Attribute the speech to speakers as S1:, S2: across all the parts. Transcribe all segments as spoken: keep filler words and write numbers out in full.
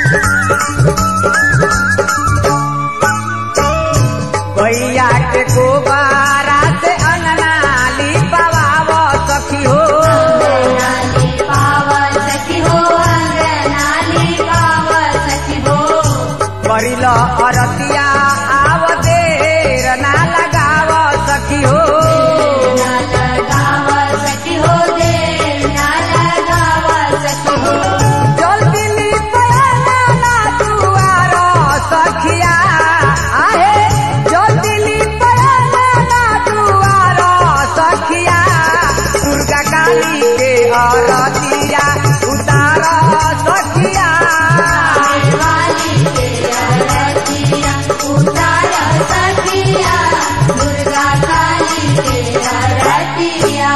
S1: गैया के गोबारा से अंगना लिपाव सखी हो,
S2: अंगना लिपाव सखी हो, अंगना लिपाव सखी हो।
S1: करिल अरतिया आव देर ना लगाव सखी हो,
S2: ना लगाव सखी हो, देर ना लगाव सखी हो।
S1: जल्दी लिपाना ना दुआर सखिया, आहे जल्दी लिपाना ना दुआर सखिया, दुर्गा काली के अरतिया उतार सखिया,
S2: वाली के अरतिया उतार सखिया, दुर्गा काली के अरतिया।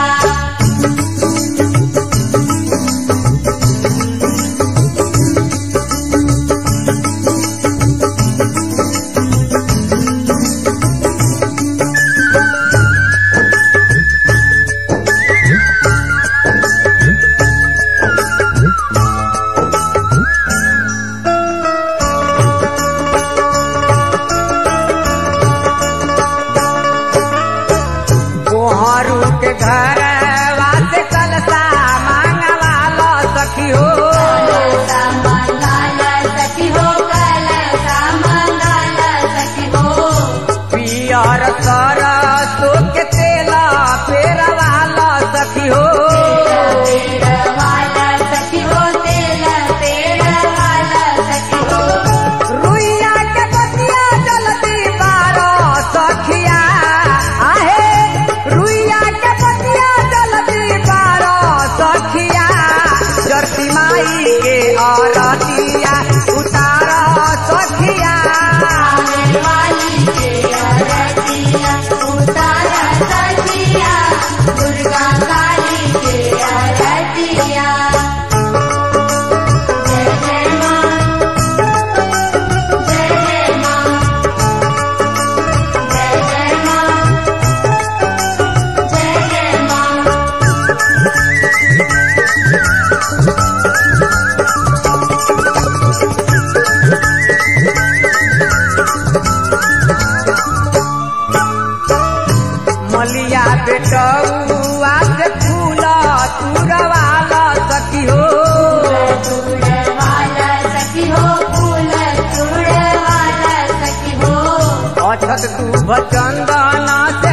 S1: कोहरू के घर वासे कलसा मांगवाल सखी हो,
S2: कलसा मंगल सखी हो, कलसा मंगल सखी हो।
S1: पियर सरसों के तेल पेरवाल सखी हो,
S2: पेड़ वाला सखी हो, तेल पेड़ वाला सखी हो।
S1: रुइया के बतिया जल्दी बार सखिया, आहे रुइया के बतिया जल्दी बार सखिया, जर्सी माई के अरतिया उतार सखिया,
S2: वाली के अरतिया उतार सखिया, दुर्गा काली के अरतिया। जय जय माँ, जय जय माँ, जय जय माँ, जय जय माँ।
S1: मलिया बेटौआ से फूल तुरवाल सखी हो,
S2: फूल वाला सखी हो, फूल चूड़ वाला सखी हो।
S1: अछत दूभ चंदन से